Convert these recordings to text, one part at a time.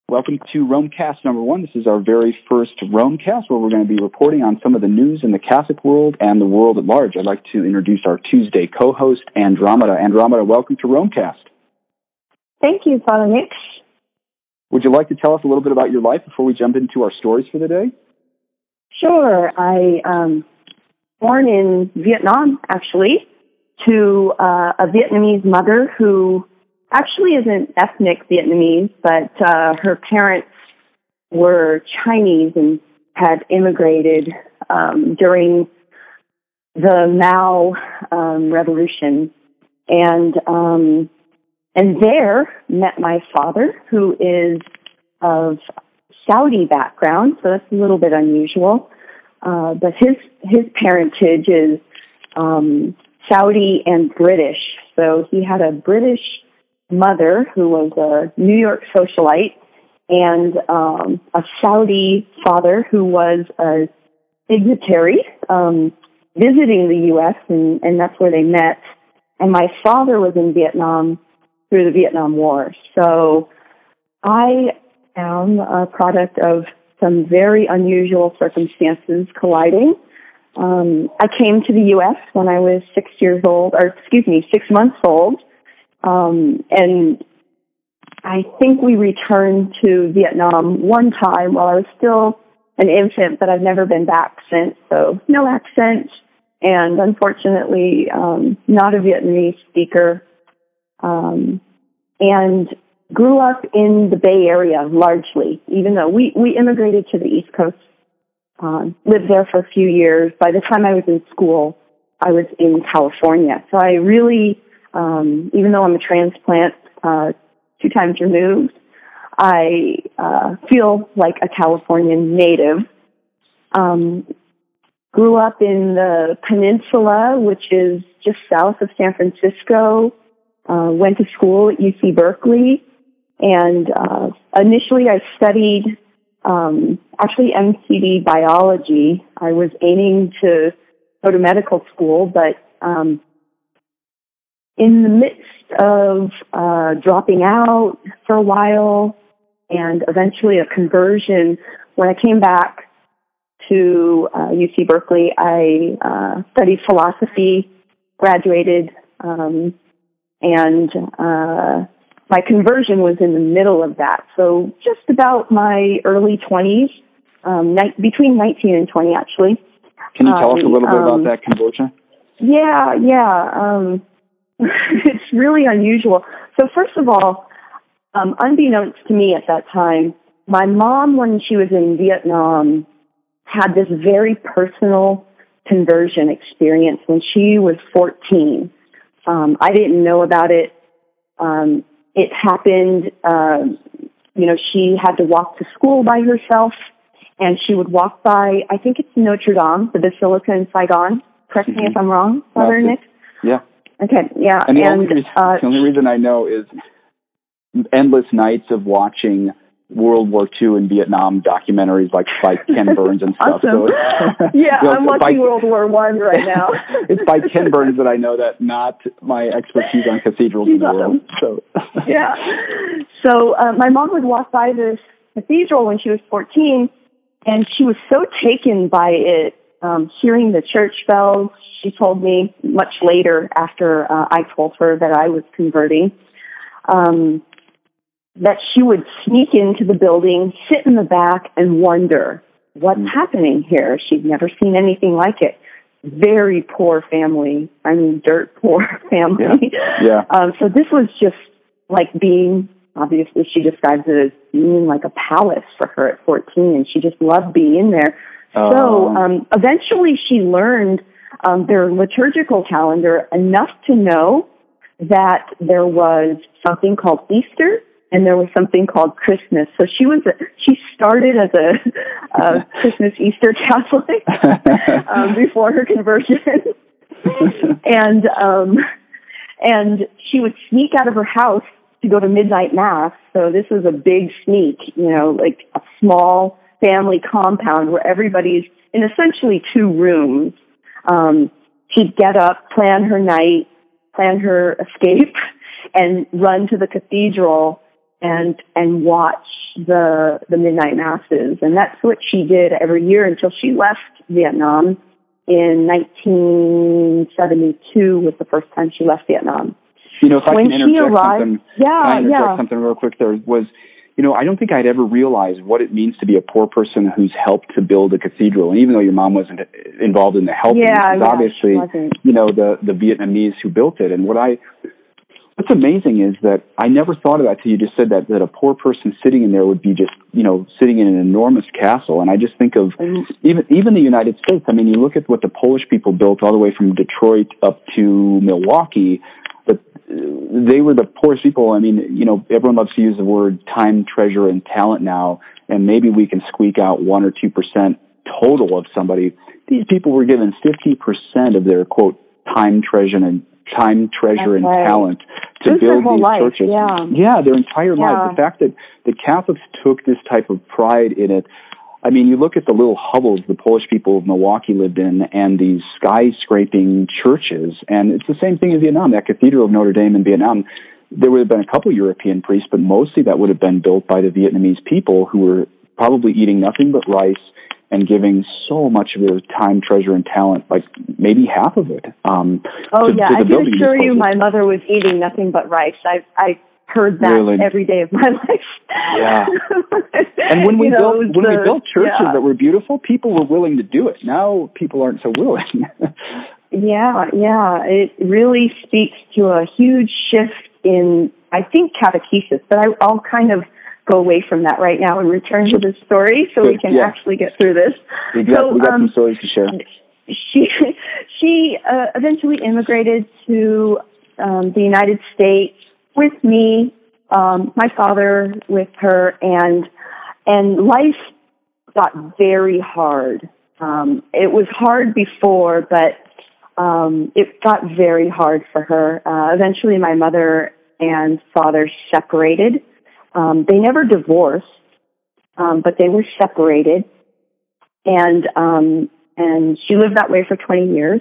Welcome to Romecast number 1. This is our very first Romecast where we're going to be reporting on some of the news in the Catholic world and the world at large. I'd like to introduce our Tuesday co-host, Andromeda. Andromeda, welcome to Romecast. Thank you, Father Nick. Would you like to tell us a little bit about your life before we jump into our stories for the day? Sure. I born in Vietnam, actually, to a Vietnamese mother who actually isn't ethnic Vietnamese, but her parents were Chinese and had immigrated during the Mao Revolution, and there met my father, who is of Saudi background, so that's a little bit unusual. But his parentage is Saudi and British, so he had a British mother who was a New York socialite and a Saudi father who was a dignitary visiting the U.S., and that's where they met. And my father was in Vietnam through the Vietnam War. So I am a product of some very unusual circumstances colliding. I came to the U.S. when I was 6 months old. And I think we returned to Vietnam one time while I was still an infant, but I've never been back since. So no accent, and unfortunately, not a Vietnamese speaker. And grew up in the Bay Area largely, even though we immigrated to the East Coast, lived there for a few years. By the time I was in school, I was in California. So I really, even though I'm a transplant, 2 times removed, I feel like a Californian native. Grew up in the peninsula, which is just south of San Francisco. Went to school at UC Berkeley, and initially I studied actually MCD biology. I was aiming to go to medical school, but in the midst of dropping out for a while and eventually a conversion, when I came back to UC Berkeley, I studied philosophy, graduated, and my conversion was in the middle of that. So just about my early 20s, between 19 and 20, actually. Can you tell us a little bit about that conversion? Yeah. It's really unusual. So first of all, unbeknownst to me at that time, my mom, when she was in Vietnam, had this very personal conversion experience when she was 14. I didn't know about it. It happened, she had to walk to school by herself, and she would walk by, I think it's Notre Dame, the Basilica in Saigon. Correct me if I'm wrong, Father Nick? Yeah. Okay, yeah. And the only reason I know is endless nights of watching World War II and Vietnam documentaries like by Ken Burns and stuff. Awesome. So I'm watching World War I right now. It's by Ken Burns that I know that, not my expertise on cathedrals in the world. So. Yeah. So my mom would walk by this cathedral when she was 14, and she was so taken by it, hearing the church bells. She told me much later, after I told her that I was converting, that she would sneak into the building, sit in the back, and wonder, what's happening here? She'd never seen anything like it. Very poor family. I mean, dirt poor family. Yeah. So this was just like being, obviously she describes it as being like a palace for her at 14, and she just loved being in there. So eventually she learned their liturgical calendar enough to know that there was something called Easter and there was something called Christmas. So she started as a Christmas Easter Catholic before her conversion, and she would sneak out of her house to go to midnight mass. So this was a big sneak, like a small family compound where everybody's in essentially 2 rooms. She'd get up, plan her night, plan her escape, and run to the cathedral and watch the midnight masses. And that's what she did every year until she left Vietnam in 1972 was the first time she left Vietnam. You know, if I can interject something real quick, I don't think I'd ever realized what it means to be a poor person who's helped to build a cathedral. And even though your mom wasn't involved in the helping, obviously, the Vietnamese who built it. And what's amazing is that I never thought of that till you just said that a poor person sitting in there would be just, sitting in an enormous castle. And I just think of even the United States. I mean, you look at what the Polish people built all the way from Detroit up to Milwaukee, but they were the poorest people. I mean, everyone loves to use the word time, treasure, and talent now, and maybe we can squeak out 1 or 2% total of somebody. These people were given 50% of their, quote, time, treasure, and talent to build these churches. Yeah, their entire lives. The fact that the Catholics took this type of pride in it. I mean, you look at the little hovels the Polish people of Milwaukee lived in and these skyscraping churches, and it's the same thing in Vietnam. That Cathedral of Notre Dame in Vietnam, there would have been a couple European priests, but mostly that would have been built by the Vietnamese people who were probably eating nothing but rice and giving so much of their time, treasure, and talent, like maybe half of it. I can assure you my mother was eating nothing but rice. I heard that every day of my life. Yeah. And when we built churches that were beautiful, people were willing to do it. Now people aren't so willing. Yeah. It really speaks to a huge shift in, I think, catechesis. But I'll kind of go away from that right now and return to the story so we can actually get through this. We got some stories to share. She eventually immigrated to the United States with me, my father with her, and life got very hard. It was hard before, but it got very hard for her. Eventually, my mother and father separated. They never divorced, but they were separated, and she lived that way for 20 years.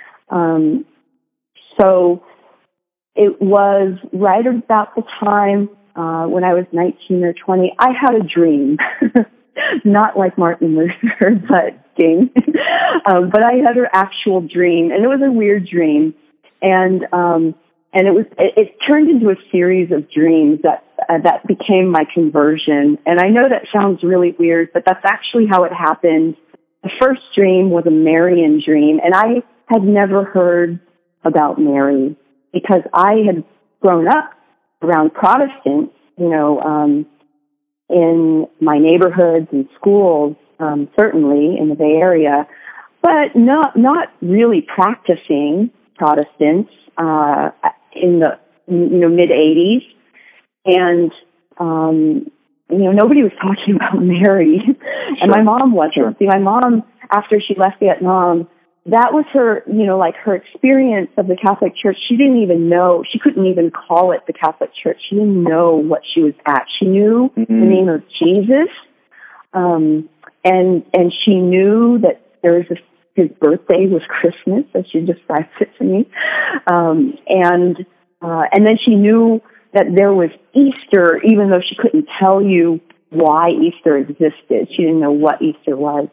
So it was right about the time when I was 19 or 20, I had a dream, not like Martin Luther, but but I had an actual dream, and it was a weird dream, and it turned into a series of dreams that became my conversion. And I know that sounds really weird, but that's actually how it happened. The first dream was a Marian dream, and I had never heard about Mary because I had grown up around Protestants, in my neighborhoods and schools, certainly in the Bay Area, but not really practicing Protestants in the mid-'80s, and nobody was talking about Mary, and my mom wasn't. See, my mom, after she left Vietnam, that was her, her experience of the Catholic Church. She didn't even know. She couldn't even call it the Catholic Church. She didn't know what she was at. She knew the name of Jesus, and she knew that there was his birthday was Christmas, as she describes it to me, and then she knew that there was Easter, even though she couldn't tell you why Easter existed. She didn't know what Easter was.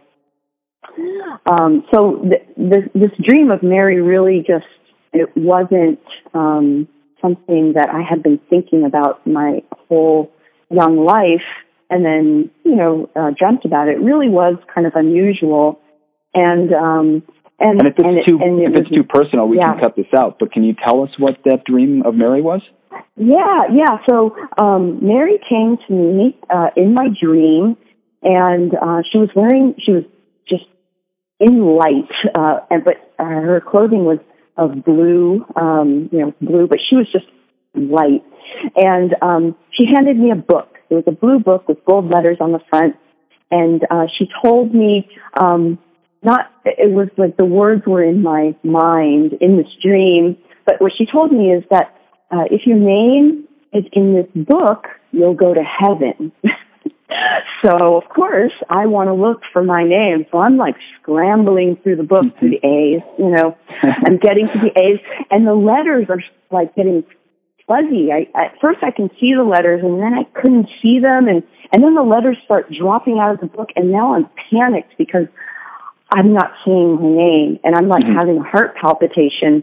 So this dream of Mary really it wasn't something that I had been thinking about my whole young life and then, dreamt about. It really was kind of unusual. And if it's too personal, we can cut this out. But can you tell us what that dream of Mary was? Yeah. So Mary came to me in my dream, and she was just in light, but her clothing was of blue, blue, but she was just light. And she handed me a book. It was a blue book with gold letters on the front, and she told me. It was like the words were in my mind in this dream, but what she told me is that if your name is in this book, you'll go to heaven. So, of course, I want to look for my name. So I'm like scrambling through the book through the A's, I'm getting to the A's, and the letters are like getting fuzzy. At first I can see the letters, and then I couldn't see them, and then the letters start dropping out of the book, and now I'm panicked because I'm not seeing my name, and I'm like having a heart palpitation,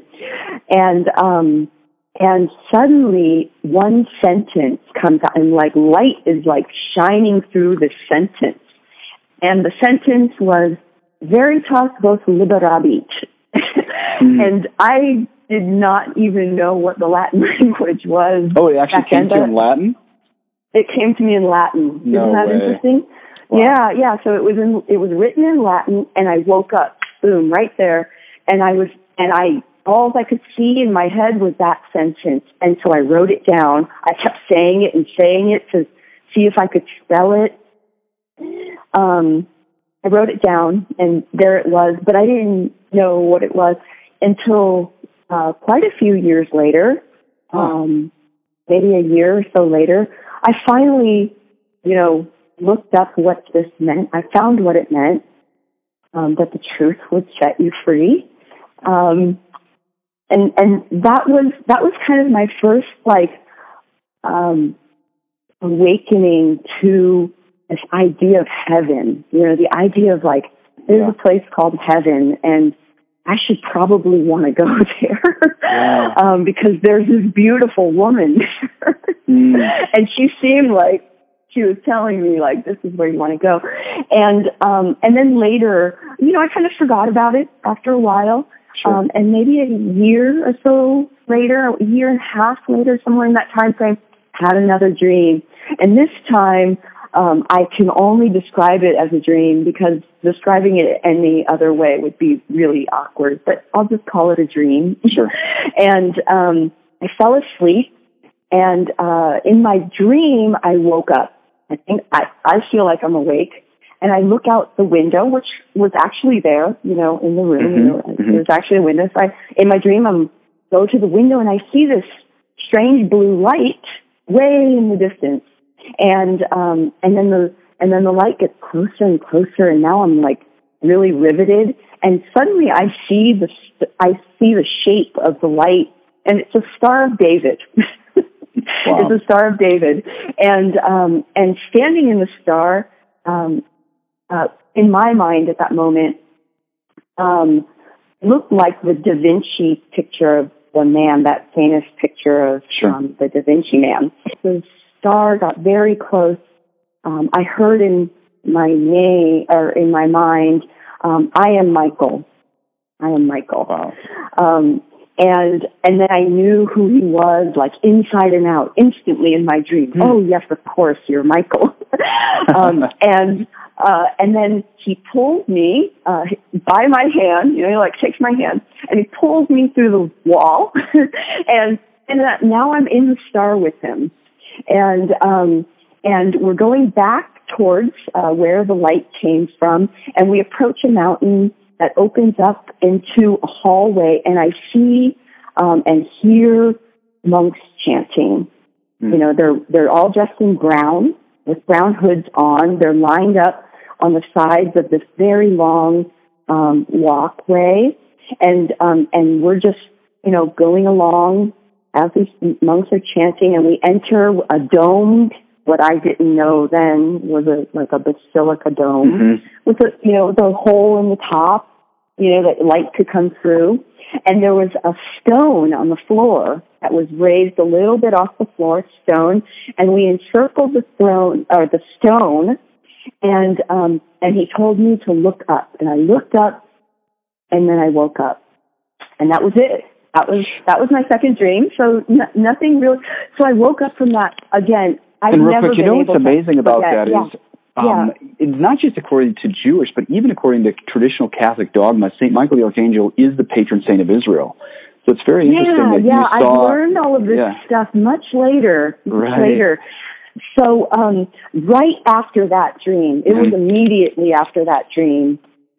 and suddenly one sentence comes out, and like light is like shining through the sentence, and the sentence was Veritas vos liberabit, and I did not even know what the Latin language was. Oh, it actually came to you in Latin? It came to me in Latin. No Isn't that way. interesting? Wow. Yeah. So it was written in Latin, and I woke up, boom, right there, and all I could see in my head was that sentence, and so I wrote it down. I kept saying it to see if I could spell it. I wrote it down, and there it was, but I didn't know what it was until quite a few years later, maybe a year or so later. I finally, looked up what this meant. I found what it meant, that the truth would set you free. And that was kind of my first, awakening to this idea of heaven, the idea of there's a place called heaven, and I should probably want to go there because there's this beautiful woman and she seemed like she was telling me this is where you want to go, and then later, I kind of forgot about it after a while, and maybe a year or so later, a year and a half later, somewhere in that time frame, had another dream, and this time. I can only describe it as a dream because describing it any other way would be really awkward, but I'll just call it a dream. Sure. And I fell asleep, and in my dream, I woke up. I think I feel like I'm awake, and I look out the window, which was actually there, in the room. There's actually a window. So in my dream, I go to the window, and I see this strange blue light way in the distance. And then the light gets closer and closer, and now I'm really riveted. And suddenly I see the shape of the light, and it's a Star of David. Wow. It's a Star of David, and standing in the star, in my mind at that moment, looked like the Da Vinci picture of the man, that famous picture of the Da Vinci man. The star got very close. I heard in my name, or in my mind, I am Michael. I am Michael. Wow. And then I knew who he was, inside and out, instantly in my dream. Oh yes, of course, you're Michael. And then he pulls me by my hand. He takes my hand and he pulls me through the wall, and now I'm in the star with him. And we're going back towards where the light came from, and we approach a mountain that opens up into a hallway, and I see and hear monks chanting. They're all dressed in brown with brown hoods on. They're lined up on the sides of this very long walkway, and we're just going along as these monks are chanting, and we enter a domed, what I didn't know then was a basilica dome with the hole in the top, that light could come through. And there was a stone on the floor that was raised a little bit off the floor, stone, and we encircled the stone, and he told me to look up, and I looked up, and then I woke up, and that was it. That was my second dream. So nothing really. So I woke up from that again. And real quick, what's amazing about that is it's not just according to Jewish, but even according to traditional Catholic dogma, St. Michael the Archangel is the patron saint of Israel. So it's very interesting that you saw... I learned all of this stuff much later. So right after that dream, it was immediately after that dream,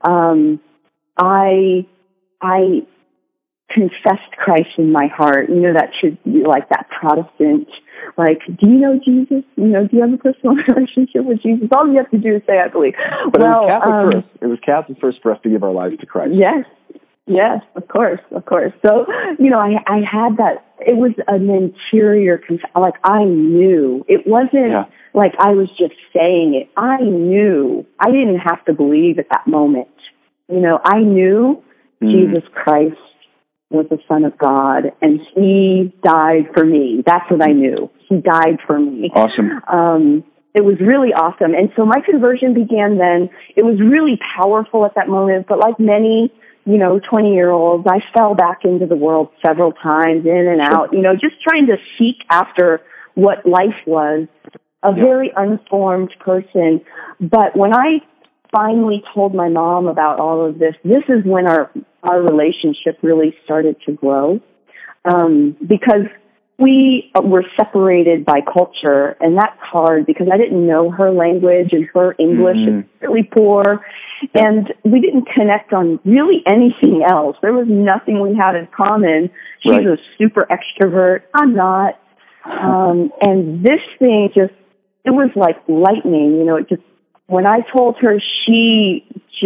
I confessed Christ in my heart. That should be like that Protestant, do you know Jesus? Do you have a personal relationship with Jesus? All you have to do is say, I believe. But it was Catholic first. It was Catholic first for us to give our lives to Christ. Yes. Yes, of course. So, I had that, it was an interior, like I knew. It wasn't like I was just saying it. I knew. I didn't have to believe at that moment. I knew Jesus Christ was the Son of God, and He died for me. That's what I knew. He died for me. Awesome. It was really awesome. And so my conversion began then. It was really powerful at that moment, but like many 20-year-olds, I fell back into the world several times, in and out, just trying to seek after what life was, a very unformed person. But when I finally told my mom about all of this is when our relationship really started to grow, because we were separated by culture, and that's hard because I didn't know her language and her English is really poor, and we didn't connect on really anything else. There was nothing we had in common. She's a super extrovert. I'm not. And this thing it was like lightning, when I told her, she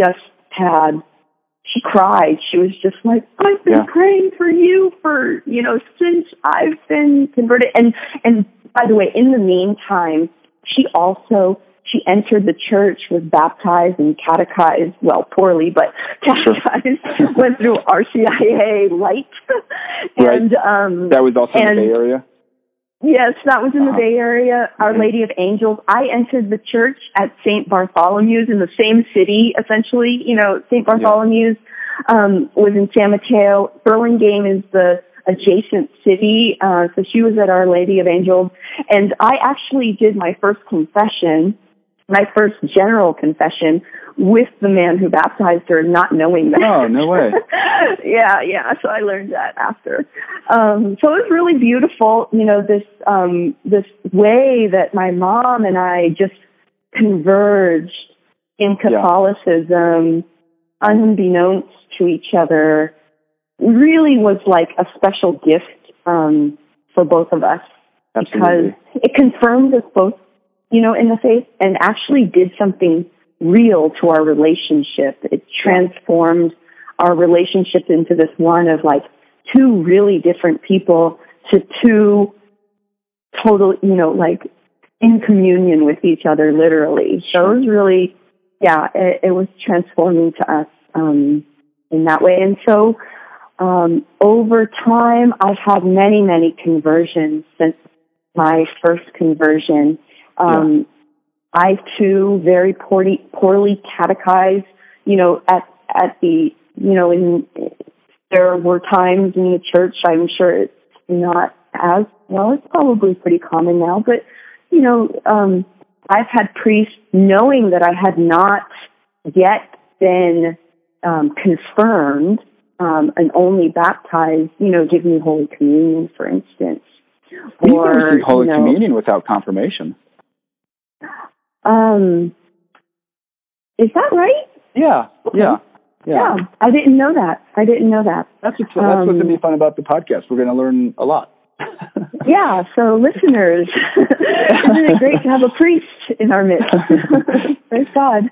cried. She was just like, I've been praying for you for, since I've been converted. And by the way, in the meantime, she entered the church, was baptized and catechized, well, poorly, but catechized, went through RCIA Light. And, that was also in the Bay Area? Yes, that was in the Bay Area, Our Lady of Angels. I entered the church at St. Bartholomew's in the same city, essentially. St. Bartholomew's was in San Mateo. Burlingame is the adjacent city, so she was at Our Lady of Angels. And I actually did my first confession, my first general confession, with the man who baptized her, not knowing that. Oh, no way. Yeah, so I learned that after. So it was really beautiful, this way that my mom and I just converged in Catholicism, unbeknownst to each other, really was like a special gift for both of us. Absolutely. Because it confirmed us both, in the faith, and actually did something real to our relationship. It transformed our relationship into this one of like two really different people to two total, like in communion with each other, literally. So it was really, it was transforming to us in that way. And so over time, I've had many, many conversions since my first conversion. I too very poorly catechized, at the, there were times in the church, I'm sure it's not as well, it's probably pretty common now, but, I've had priests knowing that I had not yet been confirmed and only baptized, give me Holy Communion, for instance. You can receive Holy Communion without confirmation. Is that right? Yeah. I didn't know that. That's what's going to be fun about the podcast. We're going to learn a lot. Yeah, so listeners, isn't it great to have a priest in our midst? Praise God.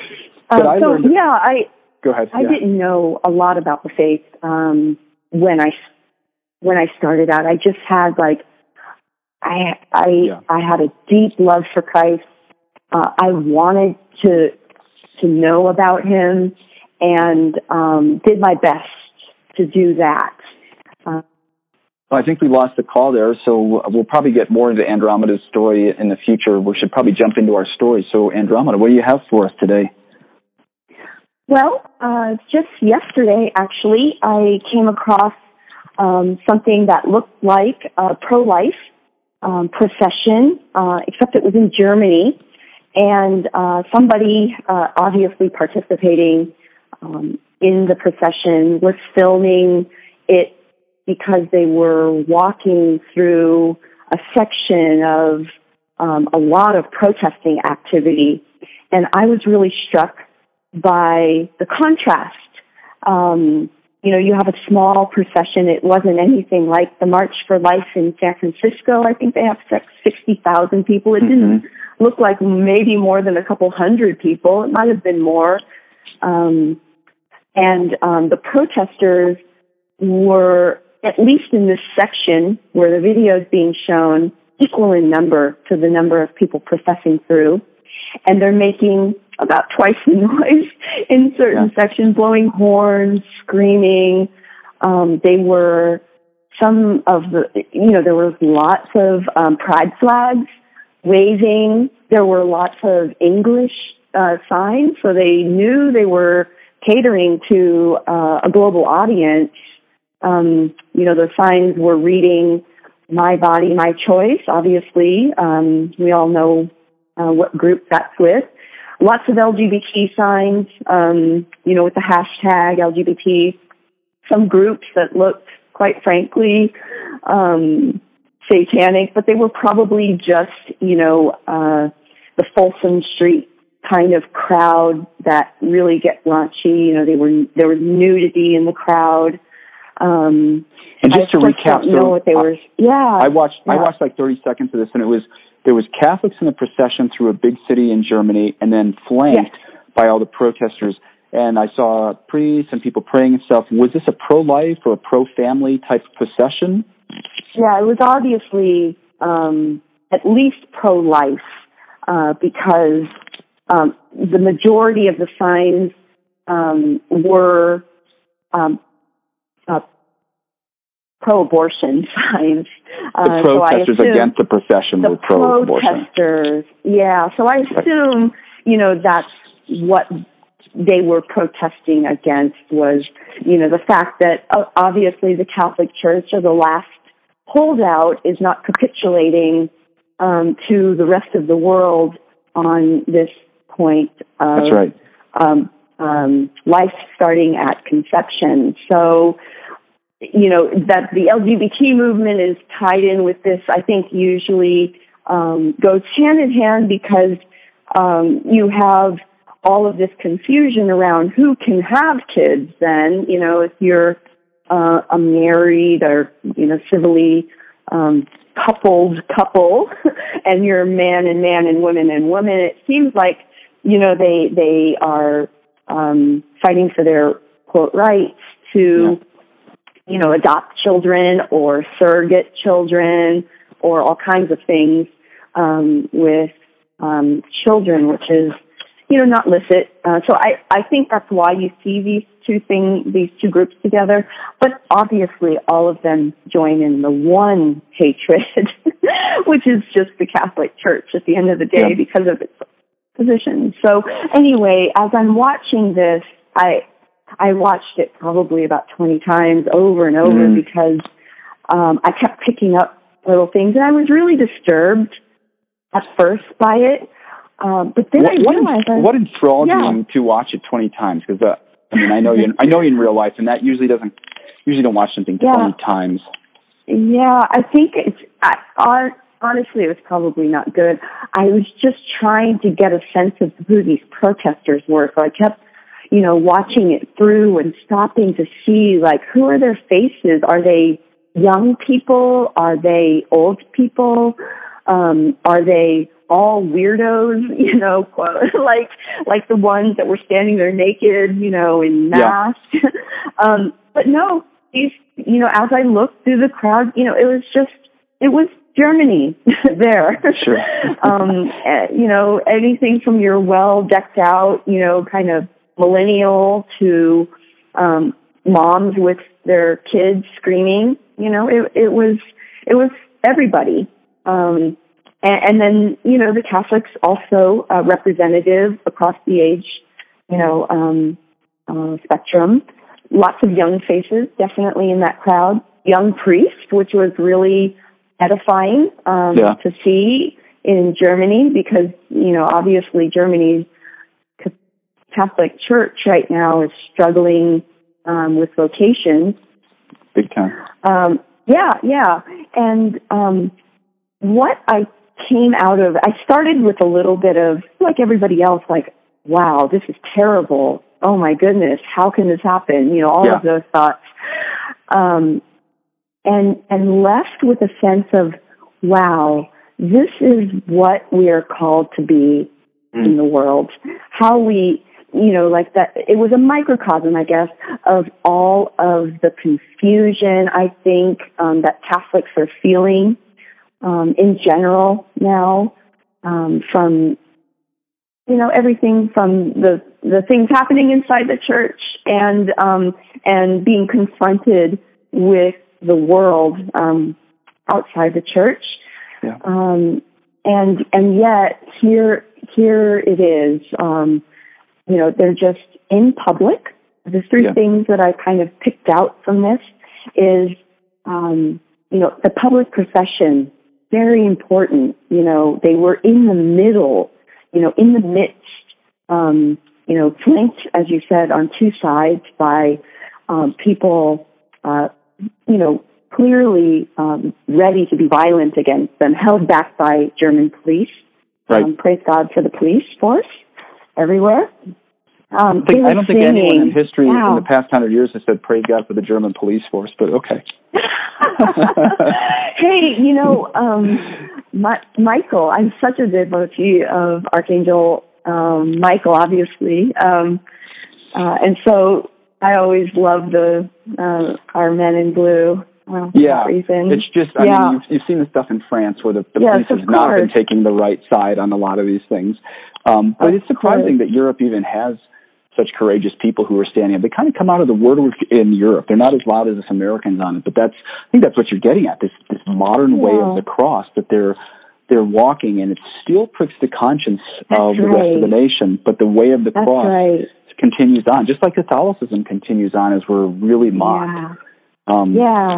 Go ahead. I didn't know a lot about the faith when I started out. I just had I had a deep love for Christ. I wanted to know about Him, and did my best to do that. Well, I think we lost the call there, so we'll probably get more into Andromeda's story in the future. We should probably jump into our story. So, Andromeda, what do you have for us today? Well, just yesterday, actually, I came across something that looked like a pro-life procession, except it was in Germany, and somebody obviously participating in the procession was filming it because they were walking through a section of a lot of protesting activity. And I was really struck by the contrast. You have a small procession. It wasn't anything like the March for Life in San Francisco. I think they have 60,000 people. It didn't look like maybe more than a couple hundred people. It might have been more. And the protesters were, at least in this section where the video is being shown, equal in number to the number of people processing through. And they're making about twice the noise in certain sections, blowing horns, screaming. They were some of the, there were lots of pride flags waving. There were lots of English signs, so they knew they were catering to a global audience. The signs were reading "My Body, My Choice," obviously. We all know what group that's with. Lots of LGBT signs, with the hashtag LGBT. Some groups that looked, quite frankly, satanic, but they were probably just, the Folsom Street kind of crowd that really get raunchy. There was nudity in the crowd. And just to recap, I watched like 30 seconds of this, and there was Catholics in the procession through a big city in Germany, and then flanked by all the protesters. And I saw priests and people praying and stuff. Was this a pro-life or a pro-family type procession? Yeah, it was obviously at least pro-life because the majority of the signs were pro-abortion signs. The protesters against the procession were pro-abortion. Protesters, yeah. So I assume, that's what they were protesting against was, the fact that obviously the Catholic Church, or the last holdout, is not capitulating to the rest of the world on this point of That's right. Life starting at conception. So, that the LGBT movement is tied in with this, I think usually goes hand in hand because you have all of this confusion around who can have kids then, if you're a married or, civilly coupled couple and you're man and woman and woman. It seems like, they are fighting for their, quote, rights to, adopt children or surrogate children or all kinds of things with children, which is, not licit. So I think that's why you see these two groups together. But obviously all of them join in the one hatred, which is just the Catholic Church at the end of the day because of its position. So anyway, as I'm watching this, I watched it probably about 20 times over and over because I kept picking up little things, and I was really disturbed at first by it. But then I realized what enthralled you to watch it 20 times? Because I know you in real life, and that usually don't watch something 20 times. Yeah, I think honestly, it was probably not good. I was just trying to get a sense of who these protesters were, so I kept, watching it through and stopping to see, like, who are their faces? Are they young people? Are they old people? Are they all weirdos, like the ones that were standing there naked, in masks? Yeah. But no, these, as I looked through the crowd, it was Germany there. Sure. Anything from your well-decked out, kind of millennial to moms with their kids screaming, it was everybody. And then, the Catholics also representative across the age, spectrum. Lots of young faces, definitely in that crowd. Young priests, which was really edifying to see in Germany because, obviously Germany's Catholic Church right now is struggling with vocations. Big time. Yeah. And what I came out of, I started with a little bit of, like everybody else, like, wow, this is terrible. Oh my goodness, how can this happen? All of those thoughts. And left with a sense of, wow, this is what we are called to be in the world. How we, like that, it was a microcosm, I guess, of all of the confusion, I think, that Catholics are feeling in general now, from, everything from the things happening inside the church and being confronted with the world outside the church. Yeah. And yet here it is, they're just in public. The three things that I kind of picked out from this is, the public procession, very important. They were in the middle, in the midst, flanked, as you said, on two sides by people, clearly ready to be violent against them, held back by German police. Right. Praise God for the police force everywhere. I don't think anyone in history in the past 100 years has said praise God for the German police force, but okay. Hey, Michael, I'm such a devotee of Archangel Michael, obviously. And so I always love our men in blue. It's just, you've seen the stuff in France where the police has not been taking the right side on a lot of these things. But it's surprising that Europe even has such courageous people who are standing up. They kind of come out of the woodwork in Europe. They're not as loud as us Americans on it, but I think that's what you're getting at, this modern way of the cross that they're walking, and it still pricks the conscience of the rest of the nation, but the way of the cross continues on, just like Catholicism continues on as we're really mocked. You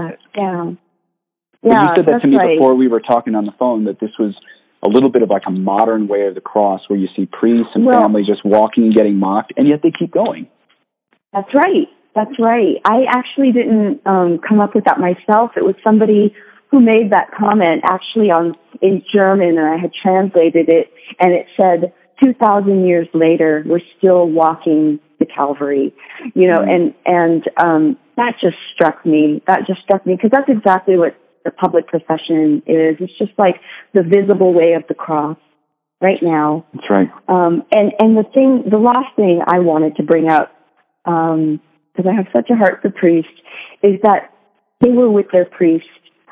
said that to me before we were talking on the phone, that this was a little bit of like a modern way of the cross where you see priests and families just walking and getting mocked, and yet they keep going. That's right. I actually didn't come up with that myself. It was somebody who made that comment actually in German, and I had translated it, and it said, 2,000 years later, we're still walking the Calvary, and that just struck me. Because that's exactly what the public procession is. It's just like the visible way of the cross right now. That's right. And the last thing I wanted to bring up, because I have such a heart for priests, is that they were with their priest.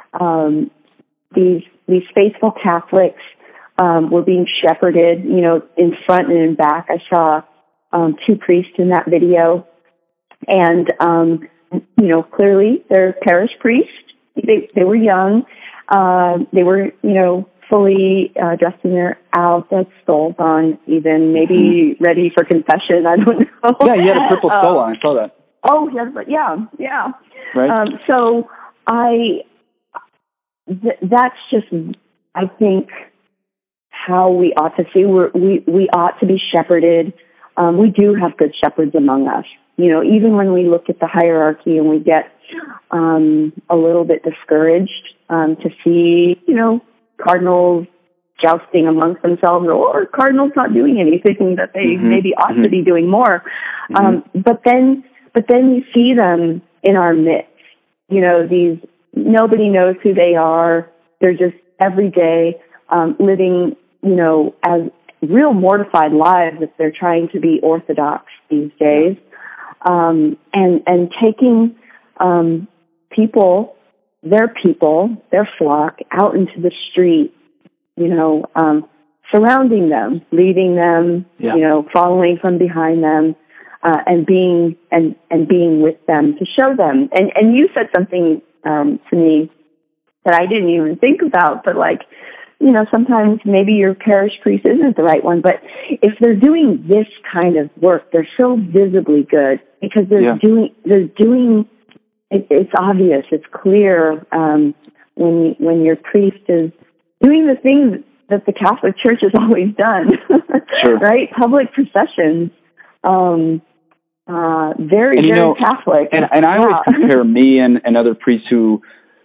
These faithful Catholics were being shepherded, in front and in back. I saw two priests in that video, and clearly they're parish priests. They were young. They were, fully dressed in their outfits, stoles on, even maybe ready for confession. I don't know. Yeah, he had a purple stole on. I saw that. Oh, yeah. Right. So that's just, I think, how we ought to see. We ought to be shepherded. We do have good shepherds among us. Even when we look at the hierarchy and we get a little bit discouraged to see, cardinals jousting amongst themselves, or cardinals not doing anything that they maybe ought to be doing more. But then you see them in our midst. These, nobody knows who they are. They're just every day living, as real mortified lives if they're trying to be orthodox these days. And taking their flock out into the street, surrounding them, leading them, following from behind them, and being with them to show them. And you said something to me that I didn't even think about, but sometimes maybe your parish priest isn't the right one, but if they're doing this kind of work, they're so visibly good because they're doing. It's obvious. It's clear when your priest is doing the things that the Catholic Church has always done. Sure. Right? Public processions. Very Catholic. And I always compare me and other priests who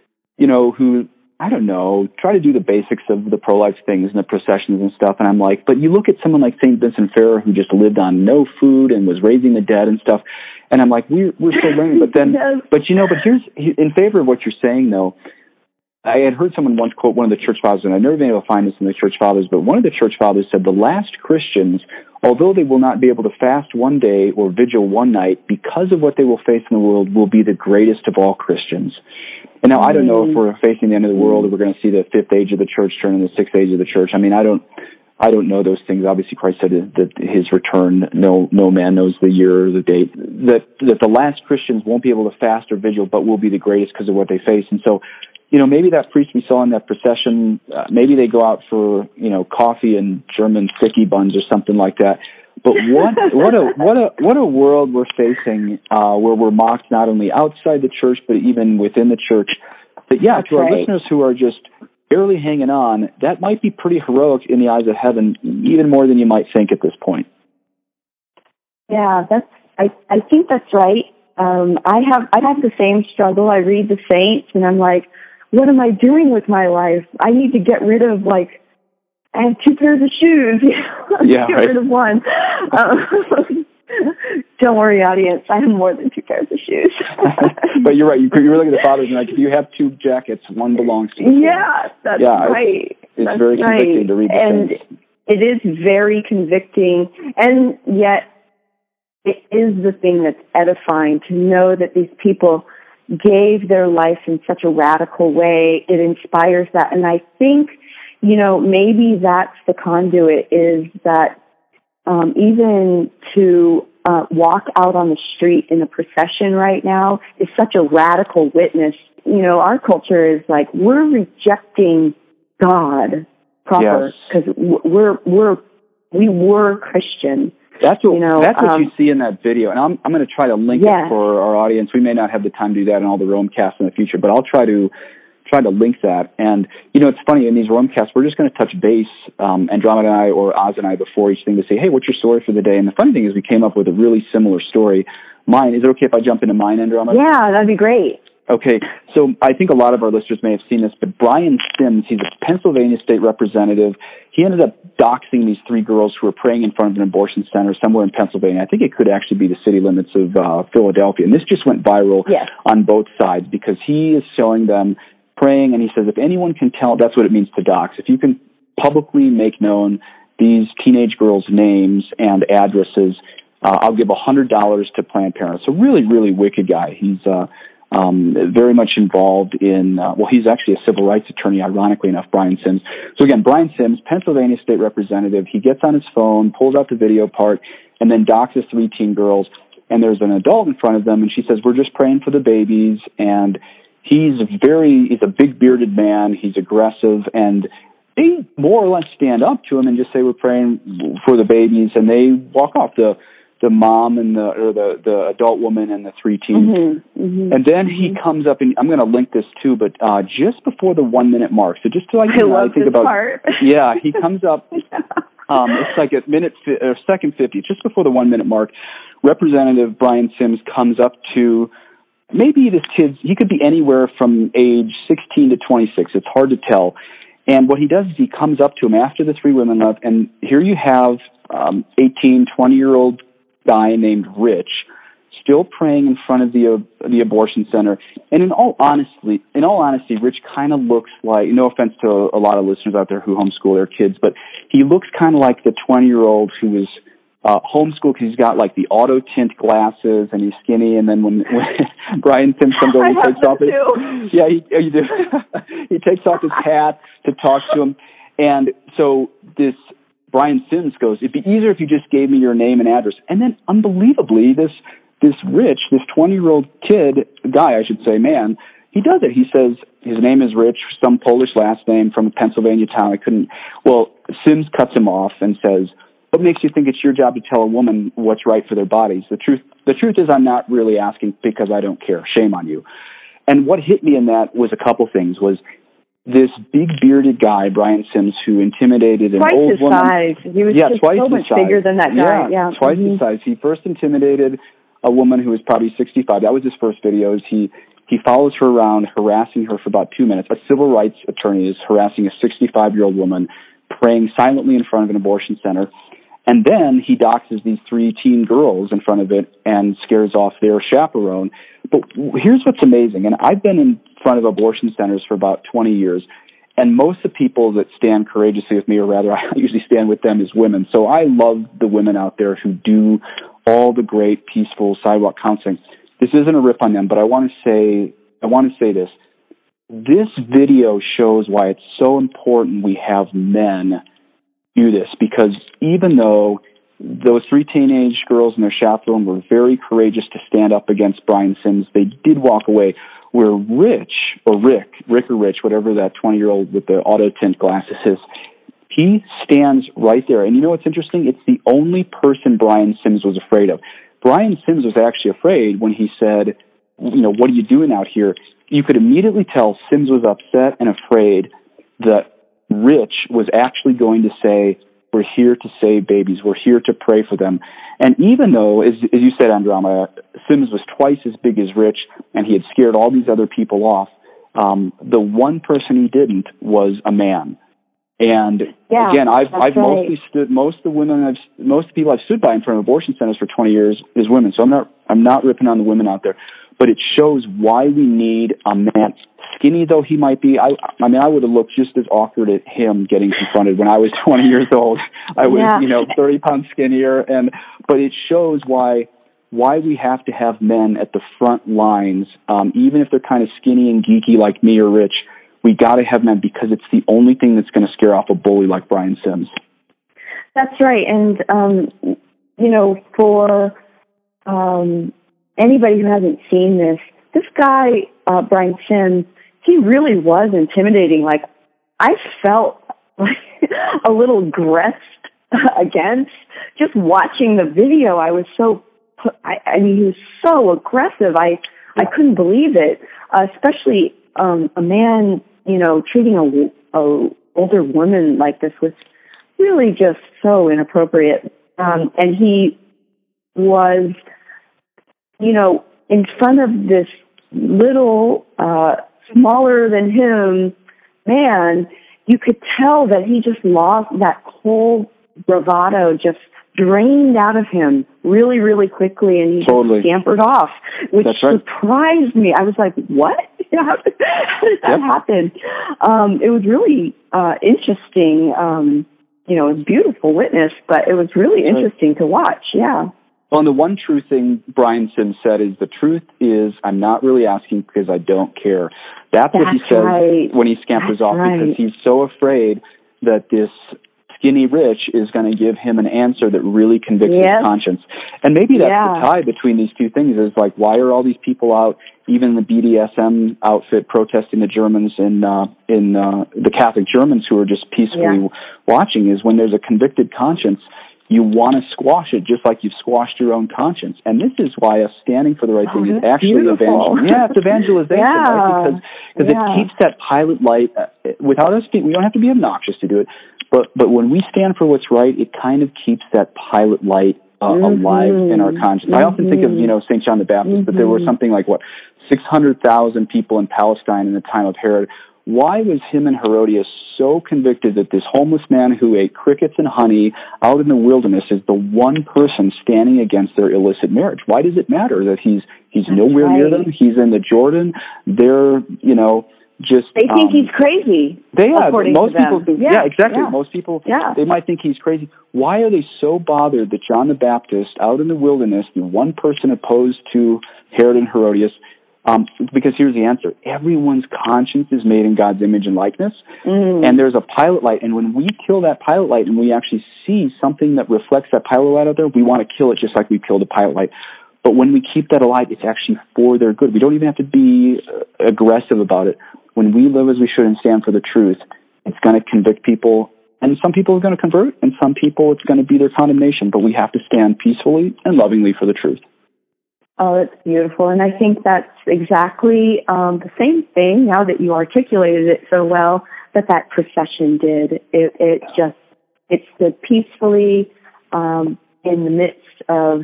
I don't know, try to do the basics of the pro-life things and the processions and stuff. And I'm like, but you look at someone like St. Vincent Ferrer who just lived on no food and was raising the dead and stuff. And I'm like, we're so lame. But then, but here's, in favor of what you're saying though, I had heard someone once quote one of the church fathers, and I've never been able to find this in the church fathers, but one of the church fathers said the last Christians although they will not be able to fast one day or vigil one night, because of what they will face in the world, will be the greatest of all Christians. And now I don't know if we're facing the end of the world or we're going to see the fifth age of the church turn into the sixth age of the church. I mean, I don't know those things. Obviously, Christ said that his return, no man knows the year or the date. That the last Christians won't be able to fast or vigil, but will be the greatest because of what they face. And so, maybe that priest we saw in that procession, maybe they go out for coffee and German sticky buns or something like that. But what a world we're facing, where we're mocked not only outside the church but even within the church. But yeah, That's to our right. listeners who are just barely hanging on, that might be pretty heroic in the eyes of heaven, even more than you might think at this point. Yeah, I think that's right. I have the same struggle. I read the saints and I'm like, what am I doing with my life? I need to get rid of I have 2 pairs of shoes. Yeah, get rid of one. Don't worry, audience. I have more than 2 pairs of shoes. But you're right. You look at the fathers and if you have 2 jackets, one belongs to you. Yeah, that's right. It's very convicting to read the and saints. It is very convicting, and yet it is the thing that's edifying to know that these people gave their life in such a radical way. It inspires that, and I think maybe that's the conduit, is that even to walk out on the street in a procession right now is such a radical witness. Our culture is like, we're rejecting God proper because we were Christian. That's what you see in that video, and I'm going to try to link it for our audience. We may not have the time to do that in all the Romecasts in the future, but I'll try to link that. And it's funny, in these Romecasts, we're just going to touch base, Andromeda and I, or Oz and I, before each thing to say, hey, what's your story for the day? And the funny thing is, we came up with a really similar story. Mine, is it okay if I jump into mine, Andromeda? Yeah, that'd be great. Okay, so I think a lot of our listeners may have seen this, but Brian Sims, he's a Pennsylvania state representative. He ended up doxing these 3 girls who were praying in front of an abortion center somewhere in Pennsylvania. I think it could actually be the city limits of Philadelphia. And this just went viral on both sides because he is showing them praying, and he says, if anyone can tell, that's what it means to dox. If you can publicly make known these teenage girls' names and addresses, I'll give $100 to Planned Parenthood. So really, really wicked guy. He's very much involved in, he's actually a civil rights attorney, ironically enough, Brian Sims. So again, Brian Sims, Pennsylvania state representative, he gets on his phone, pulls out the video part, and then doxes 3 teen girls, and there's an adult in front of them, and she says, we're just praying for the babies, and he's a big bearded man, he's aggressive, and they more or less stand up to him and just say, we're praying for the babies, and they walk off, the mom and the adult woman and the 3 teens. Mm-hmm, mm-hmm, and then he comes up, and I'm going to link this too, but just before the 1 minute mark, so just to part. Yeah, he comes up, it's like at second 50, just before the 1 minute mark, Representative Brian Sims comes up to maybe this kid, he could be anywhere from age 16 to 26, it's hard to tell. And what he does is he comes up to him after the 3 women left, and here you have 18, 20-year-old guy named Rich still praying in front of the abortion center. And in all honesty, Rich kind of looks like, no offense to a lot of listeners out there who homeschool their kids, but he looks kind of like the 20-year-old who was homeschooled because he's got like the auto tint glasses and he's skinny. And then when Brian Sims comes over, he takes off his you do. He takes off his hat to talk to him, and so this Brian Sims goes, it'd be easier if you just gave me your name and address. And then unbelievably, this Rich, this 20-year-old guy, I should say, man, he does it. He says his name is Rich, some Polish last name from a Pennsylvania town. Sims cuts him off and says, what makes you think it's your job to tell a woman what's right for their bodies? The truth is I'm not really asking because I don't care. Shame on you. And what hit me in that was a couple things. Was this big bearded guy, Brian Sims, who intimidated an old woman. Twice his size. He was just so much bigger than that guy. Yeah, twice his size. He first intimidated a woman who was probably 65. That was his first videos. He follows her around, harassing her for about 2 minutes. A civil rights attorney is harassing a 65-year-old woman, praying silently in front of an abortion center. And then he doxes these 3 teen girls in front of it and scares off their chaperone. But here's what's amazing, and I've been in front of abortion centers for about 20 years, and most of the people that stand courageously with me, or rather I usually stand with them, as women. So I love the women out there who do all the great, peaceful sidewalk counseling. This isn't a rip on them, but I want to say this. This video shows why it's so important we have men do this, because even though those 3 teenage girls and their chaperone were very courageous to stand up against Brian Sims, they did walk away. Where Rick, whatever that 20-year-old with the auto tint glasses is, he stands right there. And you know what's interesting? It's the only person Brian Sims was afraid of. Brian Sims was actually afraid when he said, what are you doing out here? You could immediately tell Sims was upset and afraid that Rich was actually going to say, we're here to save babies. We're here to pray for them. And even though, as you said, Andromeda, Sims was twice as big as Rich, and he had scared all these other people off, the one person he didn't was a man. And again, I've mostly stood, most of the people I've stood by in front of abortion centers for 20 years is women. So I'm not ripping on the women out there, but it shows why we need a man. Skinny though he might be, I would have looked just as awkward at him getting confronted when I was 20 years old. I was, 30 pounds skinnier, but it shows why we have to have men at the front lines, even if they're kind of skinny and geeky like me or Rich. We got to have men, because it's the only thing that's going to scare off a bully like Brian Sims. That's right, and for anybody who hasn't seen this guy, Brian Sims, he really was intimidating. Like, I felt like a little aggressed against just watching the video. I was he was so aggressive. I couldn't believe it, especially a man, treating a older woman like this was really just so inappropriate. And he was, in front of this little, smaller than him man, you could tell that he just lost that whole bravado, just drained out of him really, really quickly, and he just scampered off, which surprised me. I was like, what? How did that happen? It was really interesting. It was a beautiful witness, but it was really interesting to watch, Well, and the one true thing Brian Sims said is, the truth is, I'm not really asking because I don't care. That's what he says when he scampers off, because he's so afraid that this skinny Rich is going to give him an answer that really convicts his conscience. And maybe that's the tie between these two things, is like, why are all these people out, even the BDSM outfit, protesting the Germans in the Catholic Germans who are just peacefully watching, is when there's a convicted conscience, you want to squash it just like you've squashed your own conscience. And this is why us standing for the right thing is actually evangelization. Yeah, it's evangelization, right? Because it keeps that pilot light, without us being, we don't have to be obnoxious to do it, but when we stand for what's right, it kind of keeps that pilot light alive in our conscience. I often think of, St. John the Baptist, but there were something like, 600,000 people in Palestine in the time of Herod. Why was him and Herodias so convicted that this homeless man who ate crickets and honey out in the wilderness is the one person standing against their illicit marriage? Why does it matter that he's nowhere near them? He's in the Jordan. They're, they think he's crazy. Most people think, exactly. Most people, they might think he's crazy. Why are they so bothered that John the Baptist out in the wilderness, the one person opposed to Herod and Herodias? Because here's the answer. Everyone's conscience is made in God's image and likeness, and there's a pilot light. And when we kill that pilot light and we actually see something that reflects that pilot light out there, we want to kill it just like we killed the pilot light. But when we keep that alive, it's actually for their good. We don't even have to be aggressive about it. When we live as we should and stand for the truth, it's going to convict people. And some people are going to convert, and some people it's going to be their condemnation. But we have to stand peacefully and lovingly for the truth. Oh, it's beautiful. And I think that's exactly the same thing, now that you articulated it so well, that procession did. It stood peacefully in the midst of,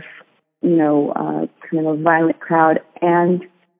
kind of a violent crowd and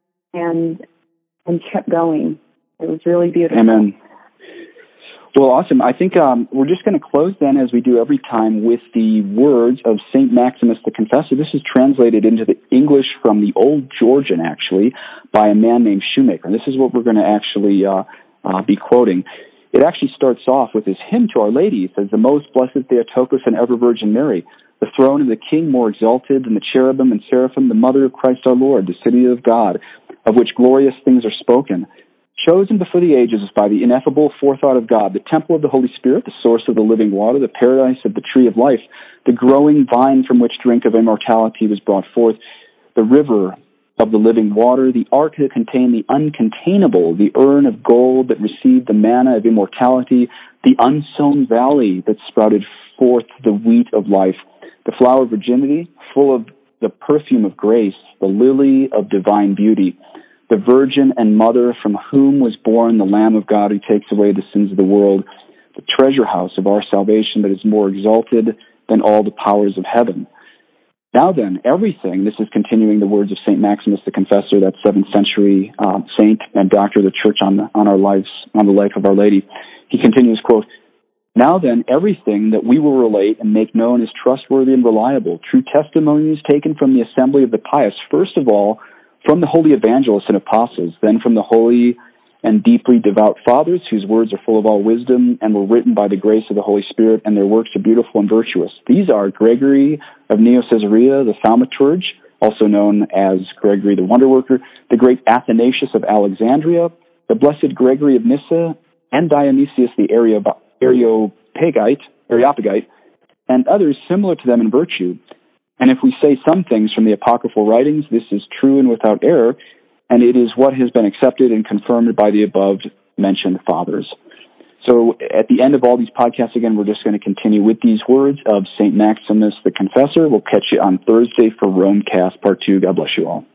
kept going. It was really beautiful. Amen. Well, awesome. I think we're just going to close then, as we do every time, with the words of St. Maximus the Confessor. This is translated into the English from the Old Georgian, actually, by a man named Shoemaker. And this is what we're going to actually be quoting. It actually starts off with his hymn to Our Lady. It says, "The most blessed Theotokos and ever Virgin Mary, the throne of the King more exalted than the cherubim and seraphim, the mother of Christ our Lord, the city of God, of which glorious things are spoken. Chosen before the ages by the ineffable forethought of God, the temple of the Holy Spirit, the source of the living water, the paradise of the tree of life, the growing vine from which drink of immortality was brought forth, the river of the living water, the ark that contained the uncontainable, the urn of gold that received the manna of immortality, the unsown valley that sprouted forth the wheat of life, the flower of virginity, full of the perfume of grace, the lily of divine beauty, the Virgin and Mother from whom was born the Lamb of God who takes away the sins of the world, the treasure house of our salvation that is more exalted than all the powers of heaven. Now then, everything," this is continuing the words of St. Maximus the Confessor, that 7th century saint and doctor of the Church on our lives, on the life of Our Lady. He continues, quote, "Now then, everything that we will relate and make known is trustworthy and reliable, true testimonies taken from the assembly of the pious, first of all, from the holy evangelists and apostles, then from the holy and deeply devout fathers, whose words are full of all wisdom and were written by the grace of the Holy Spirit, and their works are beautiful and virtuous. These are Gregory of Neo-Caesarea, the thaumaturge, also known as Gregory the Wonder Worker, the great Athanasius of Alexandria, the blessed Gregory of Nyssa, and Dionysius the Areopagite, and others similar to them in virtue. And if we say some things from the apocryphal writings, this is true and without error, and it is what has been accepted and confirmed by the above-mentioned fathers." So at the end of all these podcasts, again, we're just going to continue with these words of St. Maximus the Confessor. We'll catch you on Thursday for Romecast Part 2. God bless you all.